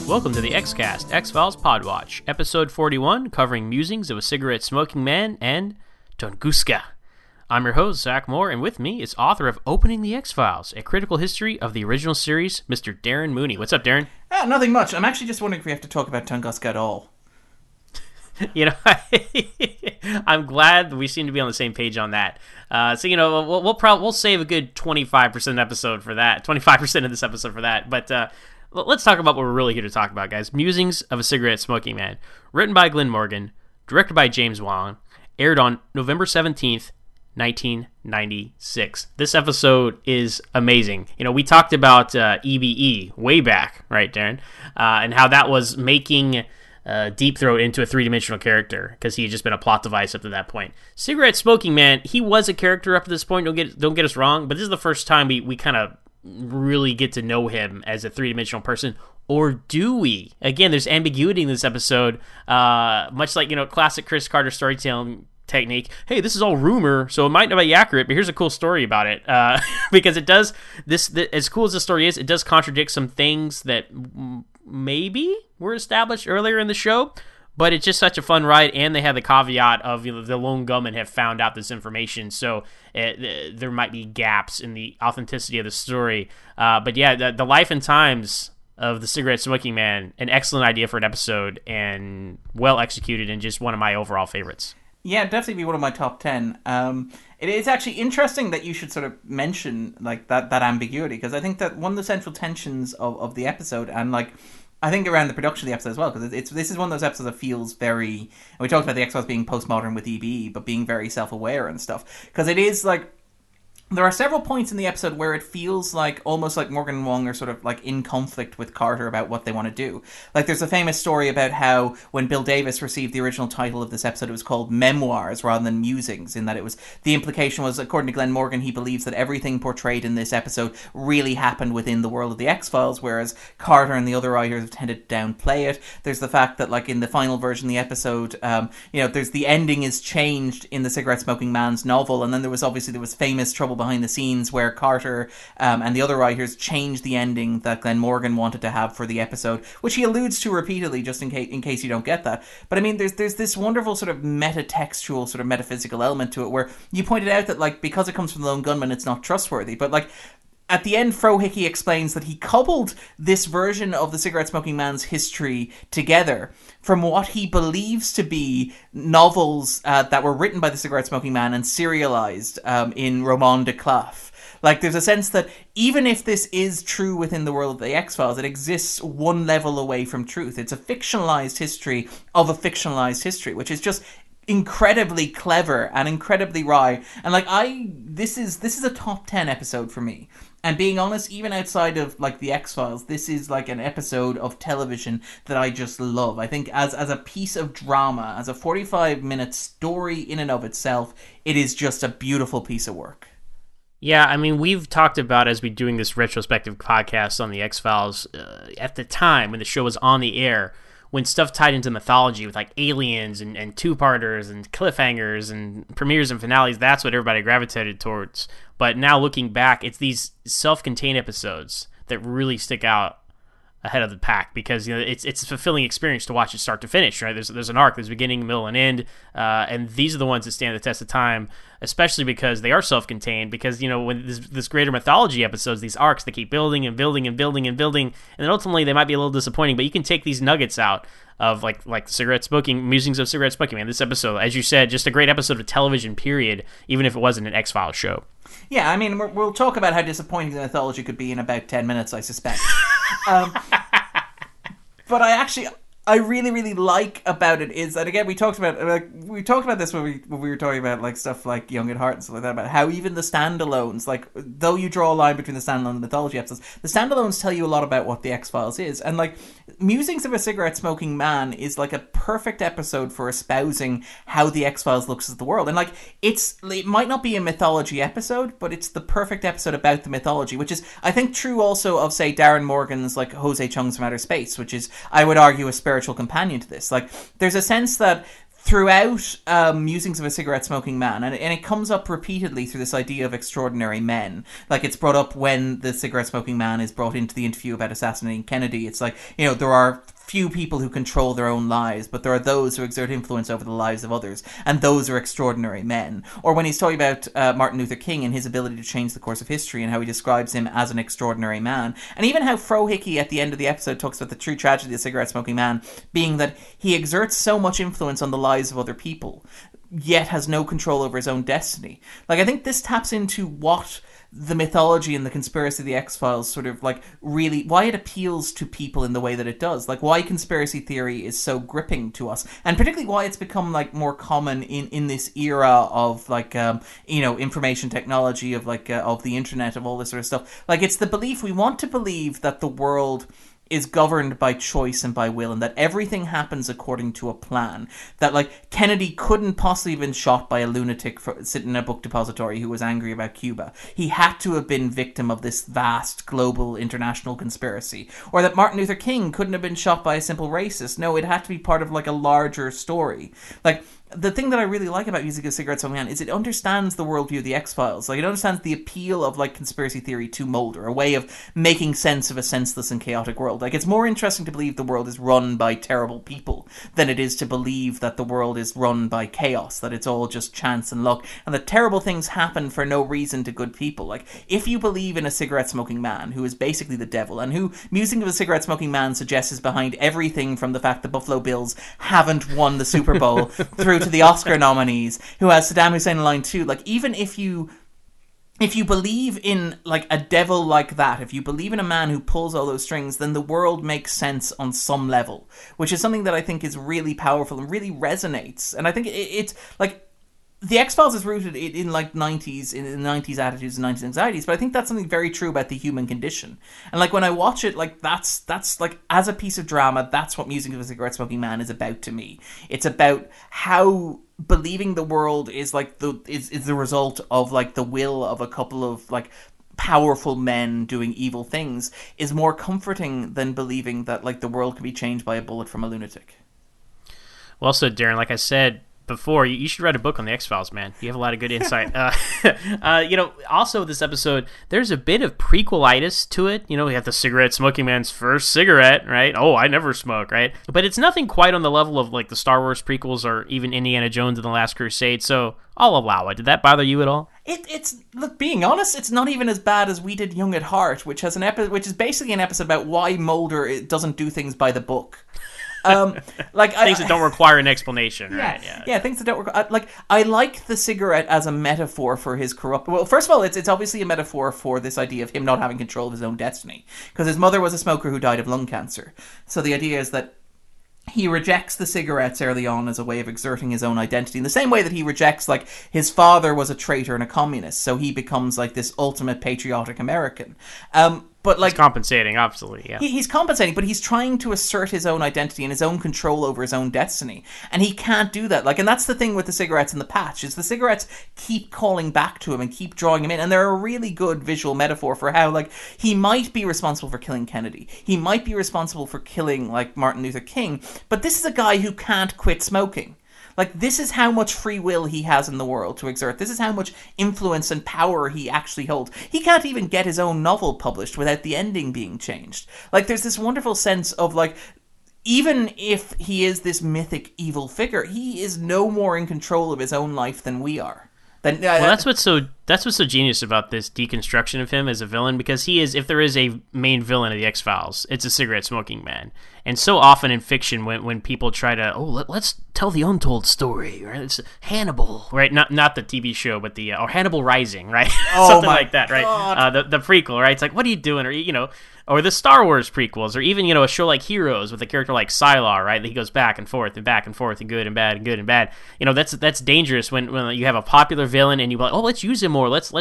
Welcome to the X-Cast, X-Files Podwatch, episode 41, covering musings of a cigarette-smoking man and Tunguska. I'm your host, Zach Moore, and with me is author of Opening the X-Files, a critical history of the original series, Mr. Darren Mooney. What's up, Darren? Nothing much. I'm actually just wondering if we have to talk about Tunguska at all. You know, I'm glad we seem to be on the same page on that. We'll save a good 25% episode for that, 25% of this episode for that, but let's talk about what we're really here to talk about, guys. Musings of a Cigarette-Smoking Man. Written by Glenn Morgan, directed by James Wan, aired on November 17th, 1996. This episode is amazing. You know, we talked about EBE way back, right, Darren? And how that was making Deep Throat into a three-dimensional character because he had just been a plot device up to that point. Cigarette-Smoking Man, he was a character up to this point, don't get us wrong, but this is the first time we kind of really get to know him as a three-dimensional person, or do we? Again, there's ambiguity in this episode, much like, classic Chris Carter storytelling technique. Hey, this is all rumor, so it might not be accurate, but here's a cool story about it, because it does, as cool as the story is, it does contradict some things that maybe were established earlier in the show, but it's just such a fun ride, and they have the caveat of the lone gunmen have found out this information, so there might be gaps in the authenticity of the story. But yeah, the life and times of the Cigarette-Smoking Man, an excellent idea for an episode, and well executed, and just one of my overall favorites. Yeah, definitely be one of my top 10. It is actually interesting that you should sort of mention like that ambiguity, because I think that one of the central tensions of the episode, and like I think around the production of the episode as well, because this is one of those episodes that feels very, and we talked about the X-Files being postmodern with EBE, but being very self-aware and stuff, because it is like, there are several points in the episode where it feels like almost like Morgan and Wong are sort of like in conflict with Carter about what they want to do. Like there's a famous story about how when Bill Davis received the original title of this episode, it was called Memoirs rather than Musings, in that it was, the implication was, according to Glenn Morgan, he believes that everything portrayed in this episode really happened within the world of the X-Files, whereas Carter and the other writers have tended to downplay it. There's the fact that like in the final version of the episode, there's the ending is changed in the Cigarette-Smoking Man's novel, and then there was famous trouble behind the scenes where Carter and the other writers changed the ending that Glenn Morgan wanted to have for the episode, which he alludes to repeatedly, just in case you don't get that. But I mean, there's this wonderful sort of meta-textual, sort of metaphysical element to it, where you pointed out that like because it comes from the lone gunman, it's not trustworthy. But like at the end, Fro Hickey explains that he coupled this version of the Cigarette-Smoking Man's history together from what he believes to be novels that were written by the Cigarette-Smoking Man and serialized in Roman de Claf. Like, there's a sense that even if this is true within the world of the X-Files, it exists one level away from truth. It's a fictionalized history of a fictionalized history, which is just incredibly clever and incredibly wry. And like, this is a top 10 episode for me. And being honest, even outside of like the X-Files, this is like an episode of television that I just love. I think as a piece of drama, as a 45-minute story in and of itself, it is just a beautiful piece of work. Yeah, I mean, we've talked about, as we're doing this retrospective podcast on the X-Files, at the time when the show was on the air, when stuff tied into mythology with like aliens and two-parters and cliffhangers and premieres and finales, that's what everybody gravitated towards. But now looking back, it's these self-contained episodes that really stick out ahead of the pack, because it's a fulfilling experience to watch it start to finish, right? There's an arc, there's a beginning, middle, and end, and these are the ones that stand the test of time, especially because they are self-contained, because when this greater mythology episodes, these arcs, they keep building and building and building and building, and then ultimately they might be a little disappointing, but you can take these nuggets out of like musings of Cigarette-Smoking Man. This episode, as you said, just a great episode of television, period, even if it wasn't an X-Files show. Yeah, I mean, we'll talk about how disappointing the mythology could be in about 10 minutes, I suspect. But I really, really like about it is that, again, we talked about this when we were talking about like stuff like Young at Heart and stuff like that, about how even the standalones, like, though you draw a line between the standalone and the mythology episodes, the standalones tell you a lot about what the X-Files is. And like, Musings of a Cigarette-Smoking Man is like a perfect episode for espousing how the X-Files looks at the world. And like, it might not be a mythology episode, but it's the perfect episode about the mythology, which is, I think, true also of, say, Darren Morgan's like Jose Chung's From Outer Space, which is, I would argue, a spiritual companion to this. Like, there's a sense that throughout Musings of a Cigarette Smoking Man, and it comes up repeatedly through this idea of extraordinary men. Like, it's brought up when the cigarette smoking man is brought into the interview about assassinating Kennedy. It's like, there are few people who control their own lives, but there are those who exert influence over the lives of others, and those are extraordinary men. Or when he's talking about Martin Luther King and his ability to change the course of history, and how he describes him as an extraordinary man. And even how Frohickey at the end of the episode talks about the true tragedy of the cigarette smoking man being that he exerts so much influence on the lives of other people, yet has no control over his own destiny. Like, I think this taps into what the mythology and the conspiracy of the X-Files sort of, like, really, why it appeals to people in the way that it does. Like, why conspiracy theory is so gripping to us. And particularly why it's become, like, more common in this era of, like, information technology, of, like, of the internet, of all this sort of stuff. Like, it's the belief, we want to believe that the world is governed by choice and by will, and that everything happens according to a plan. That, like, Kennedy couldn't possibly have been shot by a lunatic sitting in a book depository who was angry about Cuba. He had to have been victim of this vast global international conspiracy. Or that Martin Luther King couldn't have been shot by a simple racist. No, it had to be part of, like, a larger story. Like, the thing that I really like about Musings of a Cigarette Smoking Man is it understands the worldview of the X-Files. Like, it understands the appeal of, like, conspiracy theory to Mulder, a way of making sense of a senseless and chaotic world. Like, it's more interesting to believe the world is run by terrible people than it is to believe that the world is run by chaos, that it's all just chance and luck, and that terrible things happen for no reason to good people. Like, if you believe in a cigarette smoking man who is basically the devil, and who Musings of a Cigarette Smoking Man suggests is behind everything from the fact the Buffalo Bills haven't won the Super Bowl through to the Oscar nominees, who has Saddam Hussein in line too. Like, even if you believe in, like, a devil like that, if you believe in a man who pulls all those strings, then the world makes sense on some level, which is something that I think is really powerful and really resonates. And I think it's like, the X-Files is rooted in like 90s, in the 90s attitudes and 90s anxieties, but I think that's something very true about the human condition. And, like, when I watch it, like, that's like, as a piece of drama, that's what Musings of a Cigarette Smoking Man is about to me. It's about how believing the world is, like, is the result of, like, the will of a couple of, like, powerful men doing evil things is more comforting than believing that, like, the world can be changed by a bullet from a lunatic. Well said, Darren. Like I said before, you should write a book on the X-Files, man. You have a lot of good insight. Also this episode, there's a bit of prequelitis to it. We have the cigarette smoking man's first cigarette, right? Oh, I never smoke, right? But it's nothing quite on the level of, like, the Star Wars prequels or even Indiana Jones and the Last Crusade, so I'll allow it. Did that bother you at all? It's look, being honest, it's not even as bad as We Did Young at Heart, which has which is basically an episode about why Mulder doesn't do things by the book. Like, things that don't require an explanation, right? Yeah, things that don't require. Like, I like the cigarette as a metaphor for his corrupt. Well, first of all, it's obviously a metaphor for this idea of him not having control of his own destiny, because his mother was a smoker who died of lung cancer. So the idea is that he rejects the cigarettes early on as a way of exerting his own identity, in the same way that he rejects, like, his father was a traitor and a communist, so he becomes, like, this ultimate patriotic American. But, like, he's compensating, absolutely, yeah. He's compensating, but he's trying to assert his own identity and his own control over his own destiny. And he can't do that. Like, and that's the thing with the cigarettes and the patch, is the cigarettes keep calling back to him and keep drawing him in. And they're a really good visual metaphor for how, like, he might be responsible for killing Kennedy. He might be responsible for killing, like, Martin Luther King. But this is a guy who can't quit smoking. Like, this is how much free will he has in the world to exert. This is how much influence and power he actually holds. He can't even get his own novel published without the ending being changed. Like, there's this wonderful sense of, like, even if he is this mythic evil figure, he is no more in control of his own life than we are. Well, that's what's so genius about this deconstruction of him as a villain, because he is, if there is a main villain of the X-Files, it's a cigarette smoking man. And so often in fiction, when people try to, let's tell the untold story, right? It's Hannibal, right? Not the TV show, but the or Hannibal Rising, right? Something like that, right? The prequel, right? It's like, what are you doing? Or or the Star Wars prequels, or even, a show like Heroes with a character like Sylar, right? He goes back and forth and back and forth and good and bad and good and bad. That's dangerous when you have a popular villain and you're like, let's use him more. Let's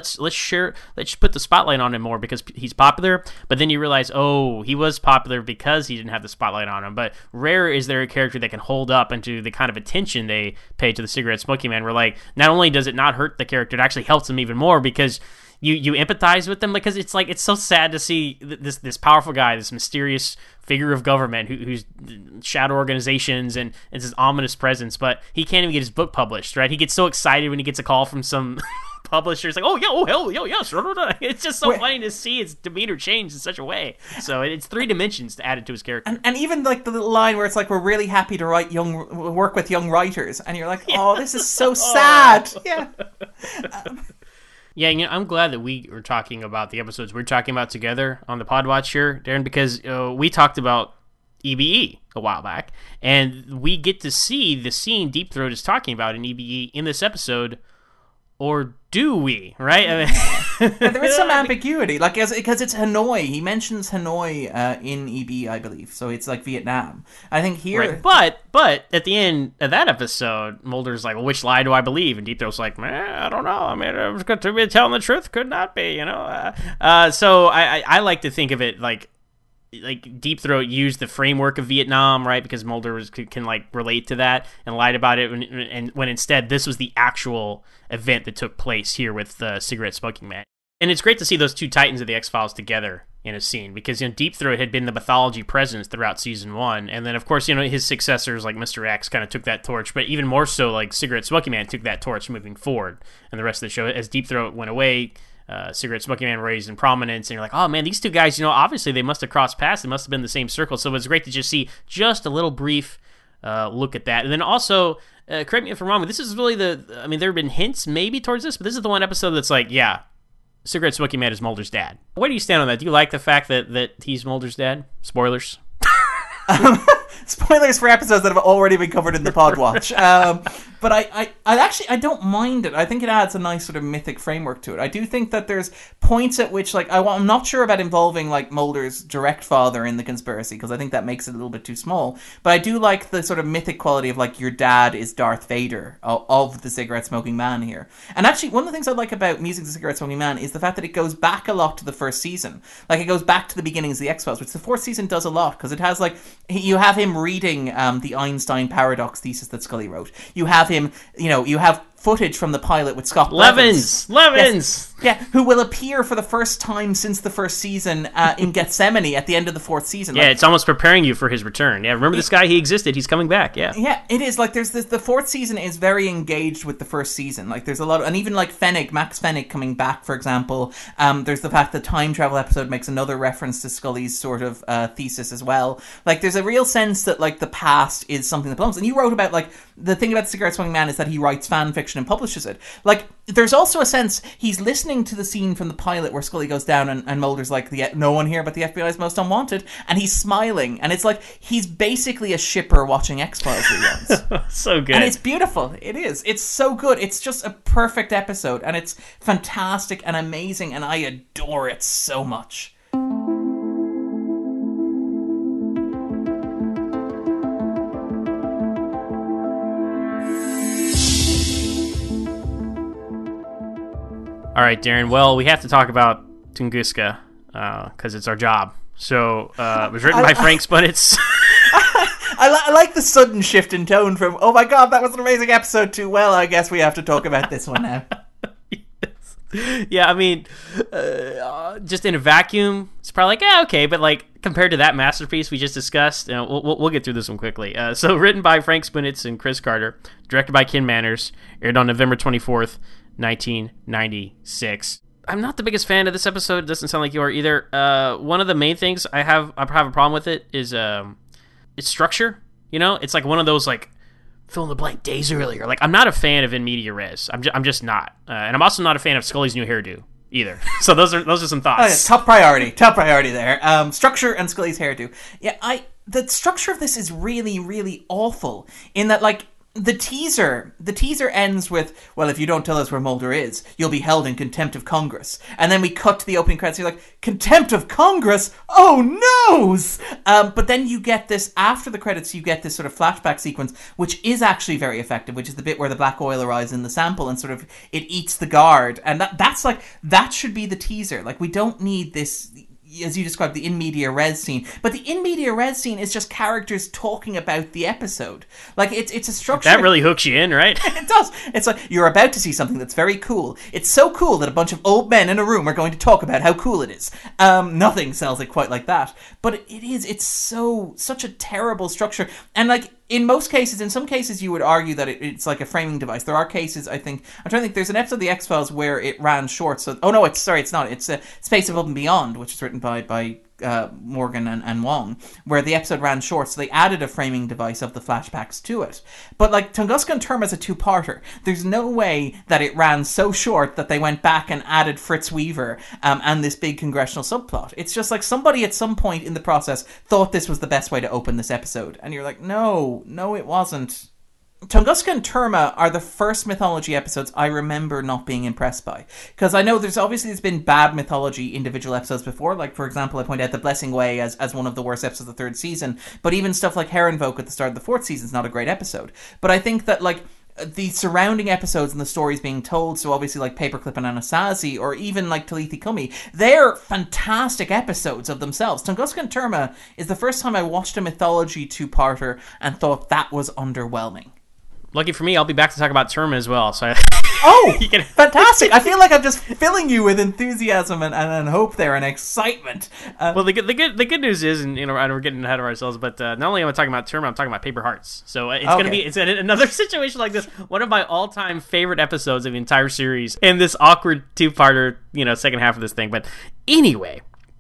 put the spotlight on him more because he's popular. But then you realize, he was popular because he didn't have the spotlight on him. But rare is there a character that can hold up into the kind of attention they pay to the cigarette smoking man, where, like, not only does it not hurt the character, it actually helps him even more because you empathize with them, because it's so sad to see this powerful guy, this mysterious figure of government who's shadow organizations and it's his ominous presence, but he can't even get his book published, right? He gets so excited when he gets a call from some publisher. It's like, oh, yeah, oh, hell, yo, yes. It's just so funny to see his demeanor change in such a way. So it's 3 dimensions to add it to his character. And even like the little line where it's like, we're really happy to work with young writers, and you're like, oh, this is so sad. Yeah. Yeah, I'm glad that we were talking about the episodes we're talking about together on the Podwatch here, Darren, because we talked about EBE a while back, and we get to see the scene Deep Throat is talking about in EBE in this episode, or do we? Right? I mean, there is some ambiguity, like because it's Hanoi. He mentions Hanoi in EBE, I believe, so it's like Vietnam. I think here, right. But at the end of that episode, Mulder's like, well, which lie do I believe? And Deep Throat's like, I don't know. I mean, it was good to be telling the truth, could not be, So I like to think of it like Deep Throat used the framework of Vietnam, right? Because Mulder can like relate to that and lied about it, when instead this was the actual event that took place here with the cigarette smoking man. And it's great to see those two titans of the X-Files together in a scene, because Deep Throat had been the mythology presence throughout season 1, and then of course his successors like Mr. X kind of took that torch, but even more so like Cigarette Smoking Man took that torch moving forward. And the rest of the show, as Deep Throat went away, Cigarette Smoking Man raised in prominence, and you're like, oh man, these two guys, obviously they must have crossed paths, they must have been in the same circle. So it was great to just see just a little brief look at that. And then also, correct me if I'm wrong, but this is really there have been hints maybe towards this, but this is the one episode that's like, yeah, Cigarette Smoking Man is Mulder's dad. Where do you stand on that? Do you like the fact that he's Mulder's dad? Spoilers. Spoilers for episodes that have already been covered in the Podwatch. But I don't mind it. I think it adds a nice sort of mythic framework to it. I do think that there's points at which, like, I'm not sure about involving like Mulder's direct father in the conspiracy, because I think that makes it a little bit too small. But I do like the sort of mythic quality of like, your dad is Darth Vader of the cigarette smoking man here. And actually, one of the things I like about Music of the Cigarette Smoking Man is the fact that it goes back a lot to the first season. Like, it goes back to the beginnings of the X-Files, which the 4th season does a lot, because it has like, you have him reading the Einstein paradox thesis that Scully wrote. You have him, you have footage from the pilot with Scott Levins. Yes. Yeah, who will appear for the first time since the first season in Gethsemane at the end of the 4th season. Yeah, it's almost preparing you for his return. Yeah, remember this guy? He existed. He's coming back. Yeah. Yeah, it is. Like, there's this, the 4th season is very engaged with the first season. Like, there's a lot of, and even like Max Fennig coming back, for example. There's the fact that Time Travel episode makes another reference to Scully's sort of thesis as well. Like, there's a real sense that like the past is something that belongs. And you wrote about like, the thing about the Cigarette Smoking Man is that he writes fan fiction and publishes it. Like, there's also a sense he's listening to the scene from the pilot where Scully goes down and Mulder's like, no one here but the FBI's most unwanted, and he's smiling, and it's like he's basically a shipper watching X-Files reruns. So good. And it's beautiful. It is. It's so good. It's just a perfect episode, and it's fantastic and amazing, and I adore it so much. All right, Darren. Well, we have to talk about Tunguska because it's our job. So it was written by Frank Spunitz. I like the sudden shift in tone from, oh my god, that was an amazing episode, to, well, I guess we have to talk about this one now. Yes. Yeah, I mean, just in a vacuum, it's probably like, yeah, okay, but like compared to that masterpiece we just discussed, we'll get through this one quickly. So written by Frank Spunitz and Chris Carter, directed by Ken Manners, aired on November 24th, 1996. I'm not the biggest fan of this episode. It doesn't sound like you are either. One of the main things I have a problem with it is its structure. It's like one of those like fill in the blank days earlier. Like, I'm not a fan of in media res. I'm just not, and I'm also not a fan of Scully's new hairdo either. So those are some thoughts. Oh, yeah, top priority there. Structure and Scully's hairdo. Yeah, the structure of this is really, really awful. In that, like, the teaser ends with, well, if you don't tell us where Mulder is, you'll be held in contempt of Congress. And then we cut to the opening credits, and you're like, contempt of Congress? Oh, noes! But then you get this, after the credits, you get this sort of flashback sequence, which is actually very effective, which is the bit where the black oil arrives in the sample and sort of, it eats the guard. And that should be the teaser. Like, we don't need this, as you described, the in media res scene. But the in media res scene is just characters talking about the episode. Like, it's a structure that really hooks you in, right? It does. It's like you're about to see something that's very cool. It's so cool that a bunch of old men in a room are going to talk about how cool it is. Nothing sells it quite like that. But it's such a terrible structure. And like, in some cases you would argue that it's like a framing device. There are cases, I think, I'm trying to think, there's an episode of The X-Files where it ran short. So, it's not. It's Space Above and Beyond, which is written by Morgan and Wong, where the episode ran short, so they added a framing device of the flashbacks to it. But like, Tunguska and Terma is a two-parter. There's no way that it ran so short that they went back and added Fritz Weaver and this big congressional subplot. It's just like somebody at some point in the process thought this was the best way to open this episode, and you're like, no, it wasn't. Tunguska and Terma are the first mythology episodes I remember not being impressed by. Because I know there's been bad mythology individual episodes before. Like, for example, I point out The Blessing Way as one of the worst episodes of the third season. But even stuff like Herrenvolk at the start of the fourth season is not a great episode. But I think that, like, the surrounding episodes and the stories being told, so obviously like Paperclip and Anasazi, or even like Talitha Kumi, they're fantastic episodes of themselves. Tunguska and Terma is the first time I watched a mythology two-parter and thought that was underwhelming. Lucky for me, I'll be back to talk about Terma as well. So, Fantastic! I feel like I'm just filling you with enthusiasm and hope there and excitement. Well, the good news is, and we're getting ahead of ourselves, but not only am I talking about Terma, I'm talking about Paper Hearts. So it's another situation like this. One of my all-time favorite episodes of the entire series, in this awkward two-parter, second half of this thing. But anyway,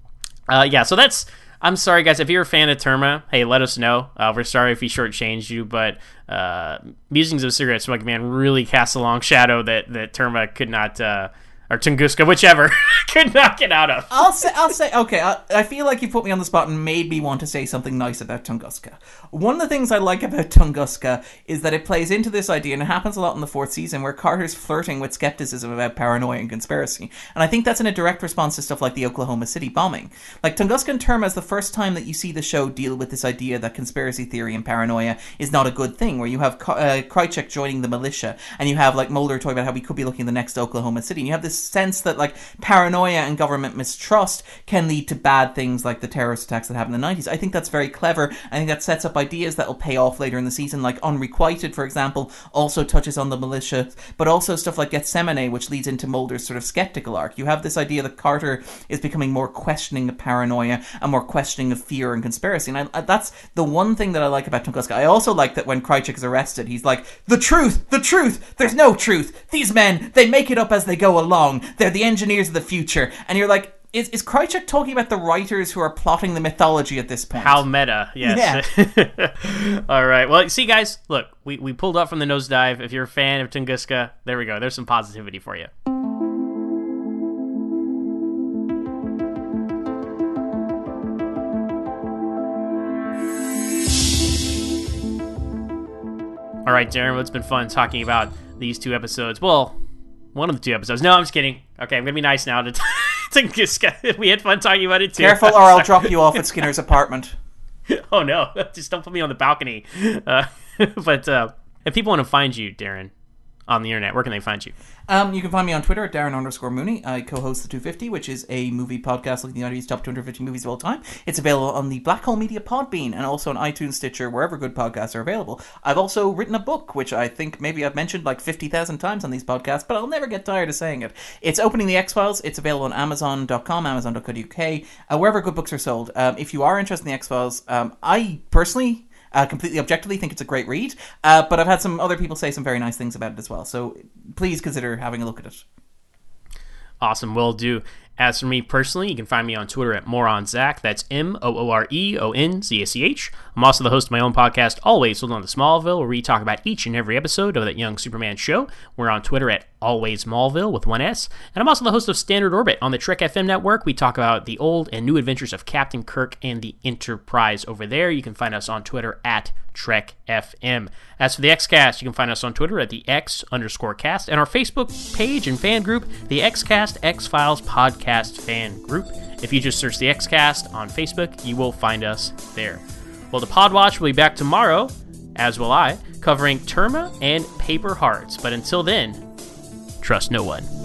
so that's. I'm sorry, guys. If you're a fan of Terma, hey, let us know. We're sorry if we shortchanged you, but Musings of a Cigarette Smoking Man really casts a long shadow that Terma could not, or Tunguska, whichever, could not get out of. I'll say, okay, I feel like you put me on the spot and made me want to say something nice about Tunguska. One of the things I like about Tunguska is that it plays into this idea, and it happens a lot in the fourth season, where Carter's flirting with skepticism about paranoia and conspiracy. And I think that's in a direct response to stuff like the Oklahoma City bombing. Like, Tunguska and Terma is the first time that you see the show deal with this idea that conspiracy theory and paranoia is not a good thing, where you have Krycek joining the militia, and you have like Mulder talking about how we could be looking at the next Oklahoma City, and you have this sense that like paranoia and government mistrust can lead to bad things like the terrorist attacks that happened in the 90s. I think that's very clever. I think that sets up ideas that will pay off later in the season, like Unrequited, for example, also touches on the militia, but also stuff like Gethsemane, which leads into Mulder's sort of skeptical arc. You have this idea that Carter is becoming more questioning of paranoia and more questioning of fear and conspiracy, and that's the one thing that I like about Tunguska. I also like that when Krycek is arrested, he's like, the truth, there's no truth. These men, they make it up as they go along. They're the engineers of the future. And you're like, is Krycek talking about the writers who are plotting the mythology at this point? How meta, yes. Yeah. All right. Well, see, guys, look, we pulled up from the nosedive. If you're a fan of Tunguska, there we go. There's some positivity for you. All right, Darren, well, it's been fun talking about these two episodes. Well, one of the two episodes. No, I'm just kidding. Okay, I'm going to be nice now to Tunguska. We had fun talking about it, too. Careful, or I'll drop you off at Skinner's apartment. Oh, no. Just don't put me on the balcony. But if people want to find you, Darren, on the internet, where can they find you? You can find me on Twitter at Darren_Mooney. I co-host The 250, which is a movie podcast looking at the top 250 movies of all time. It's available on the Black Hole Media Podbean and also on iTunes, Stitcher, wherever good podcasts are available. I've also written a book, which I think maybe I've mentioned like 50,000 times on these podcasts, but I'll never get tired of saying it. It's Opening the X-Files. It's available on Amazon.com, Amazon.co.uk, wherever good books are sold. If you are interested in the X-Files, I personally... completely objectively think it's a great read, but I've had some other people say some very nice things about it as well, so please consider having a look at it. Awesome, will do. As for me personally, you can find me on Twitter at MooreOnZach. That's MooreOnZach. I'm also the host of my own podcast, Always Hold On to Smallville, where we talk about each and every episode of that young Superman show. We're on Twitter at Always Smallville with one S. And I'm also the host of Standard Orbit on the Trek FM network. We talk about the old and new adventures of Captain Kirk and the Enterprise over there. You can find us on Twitter at Trek FM. As for the Xcast, you can find us on Twitter at the X_cast and our Facebook page and fan group, the Xcast X-Files Podcast Fan Group. If you just search the Xcast on Facebook, you will find us there. Well, the Podwatch will be back tomorrow, as will I, covering Terma and Paper Hearts. But until then, trust no one.